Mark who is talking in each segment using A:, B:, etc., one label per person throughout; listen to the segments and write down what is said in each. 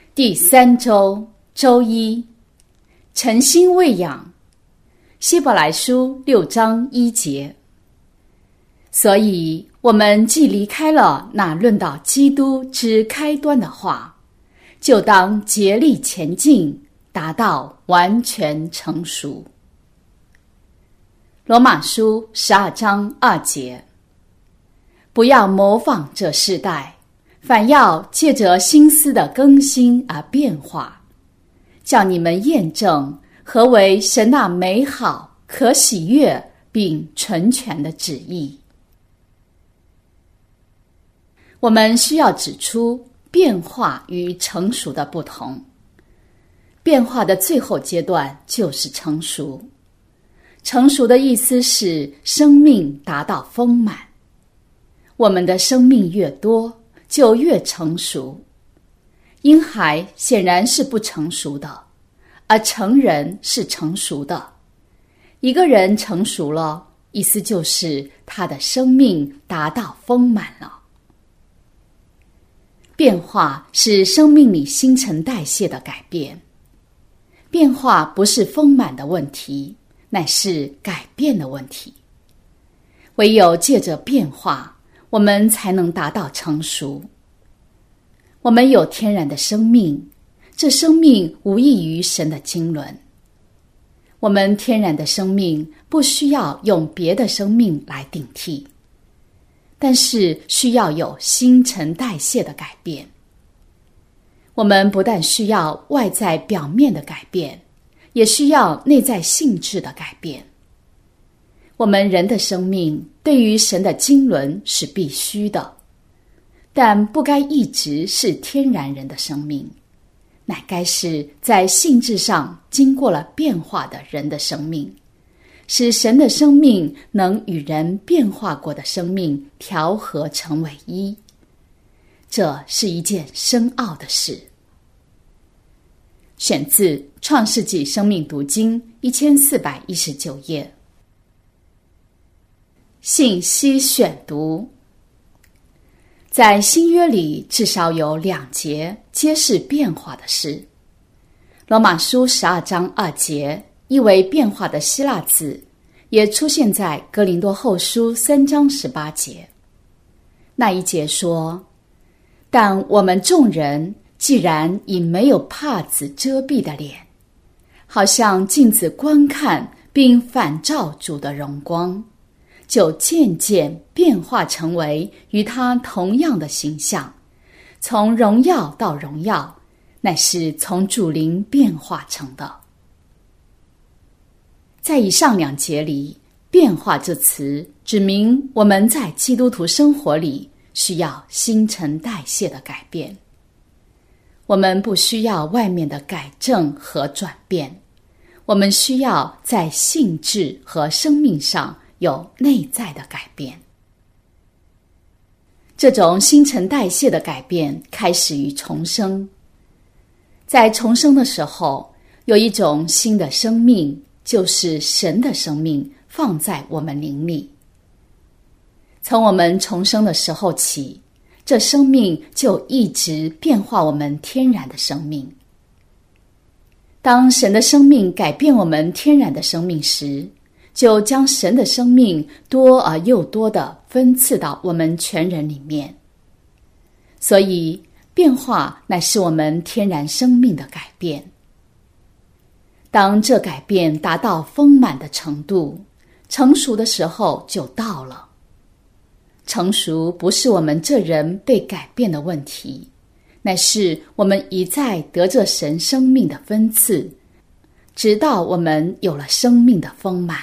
A: 第3周周一，诚心喂养。希伯来书6章1节。所以我们既离开了那论到基督之开端的话，就当竭力前进，达到完全成熟。罗马书12章2节。不要模仿这世代，反要借着心思的更新而变化，叫你们验证何为神那美好、可喜悦并纯全的旨意。我们需要指出变化与成熟的不同。变化的最后阶段就是成熟。成熟的意思是生命达到丰满。我们的生命越多，就越成熟。婴孩显然是不成熟的，而成人是成熟的。一个人成熟了，意思就是他的生命达到丰满了。变化是生命里新陈代谢的改变。变化不是丰满的问题，乃是改变的问题。唯有借着变化，我们才能达到成熟。我们有天然的生命，这生命无异于神的经纶。我们天然的生命不需要用别的生命来顶替，但是需要有新陈代谢的改变。我们不但需要外在表面的改变，也需要内在性质的改变。我们人的生命对于神的经纶是必须的，但不该一直是天然人的生命，乃该是在性质上经过了变化的人的生命，使神的生命能与人变化过的生命调和成为一。这是一件深奥的事。选自创世纪生命读经1419页。信息选读。在新约里至少有2节揭示变化的事。罗马书12章2节意为变化的希腊字，也出现在哥林多后书3章18节。那一节说，但我们众人既然以没有帕子遮蔽的脸，好像镜子观看并反照主的荣光，就渐渐变化成为与他同样的形象，从荣耀到荣耀，乃是从主灵变化成的。在以上2节里，变化这词指明我们在基督徒生活里需要新陈代谢的改变。我们不需要外面的改正和转变，我们需要在性质和生命上有内在的改变。这种新陈代谢的改变开始于重生。在重生的时候，有一种新的生命，就是神的生命放在我们灵里。从我们重生的时候起，这生命就一直变化我们天然的生命。当神的生命改变我们天然的生命时，就将神的生命多而又多地分赐到我们全人里面。所以变化乃是我们天然生命的改变。当这改变达到丰满的程度，成熟的时候就到了。成熟不是我们这人被改变的问题，乃是我们一再得着神生命的分赐，直到我们有了生命的丰满。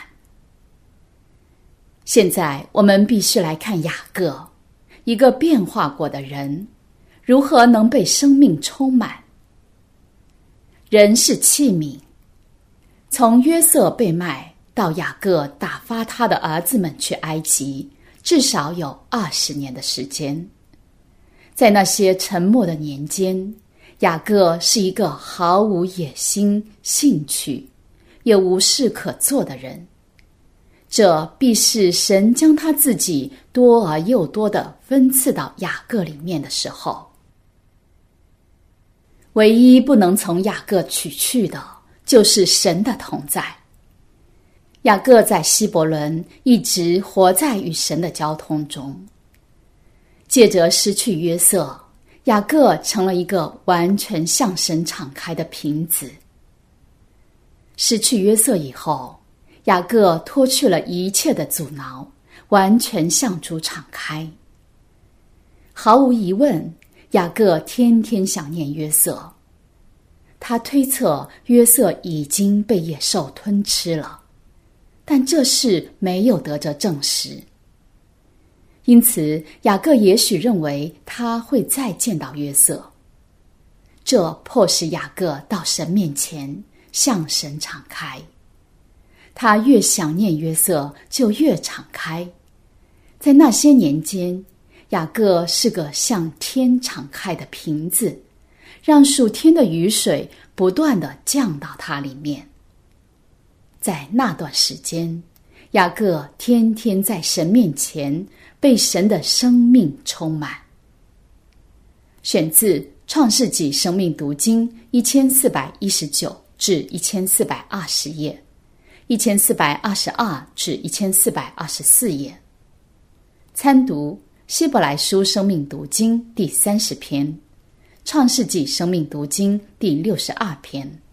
A: 现在我们必须来看雅各，一个变化过的人，如何能被生命充满。人是器皿，从约瑟被卖到雅各打发他的儿子们去埃及，至少有20年的时间。在那些沉默的年间，雅各是一个毫无野心、兴趣，也无事可做的人。这必是神将他自己多而又多地分赐到雅各里面的时候。 唯一不能从雅各取去的，就是神的同在。雅各在希伯伦一直活在与神的交通中。借着失去约瑟，雅各成了一个完全向神敞开的瓶子。失去约瑟以后，雅各脱去了一切的阻挠，完全向主敞开。毫无疑问，雅各天天想念约瑟。他推测约瑟已经被野兽吞吃了，但这事没有得着证实。因此，雅各也许认为他会再见到约瑟。这迫使雅各到神面前，向神敞开。他越想念约瑟，就越敞开。在那些年间，雅各是个向天敞开的瓶子，让属天的雨水不断地降到它里面。在那段时间，雅各天天在神面前被神的生命充满。选自创世纪生命读经1419至1420页，1422至1424页。参读希伯来书生命读经第30篇，创世纪生命读经第62篇。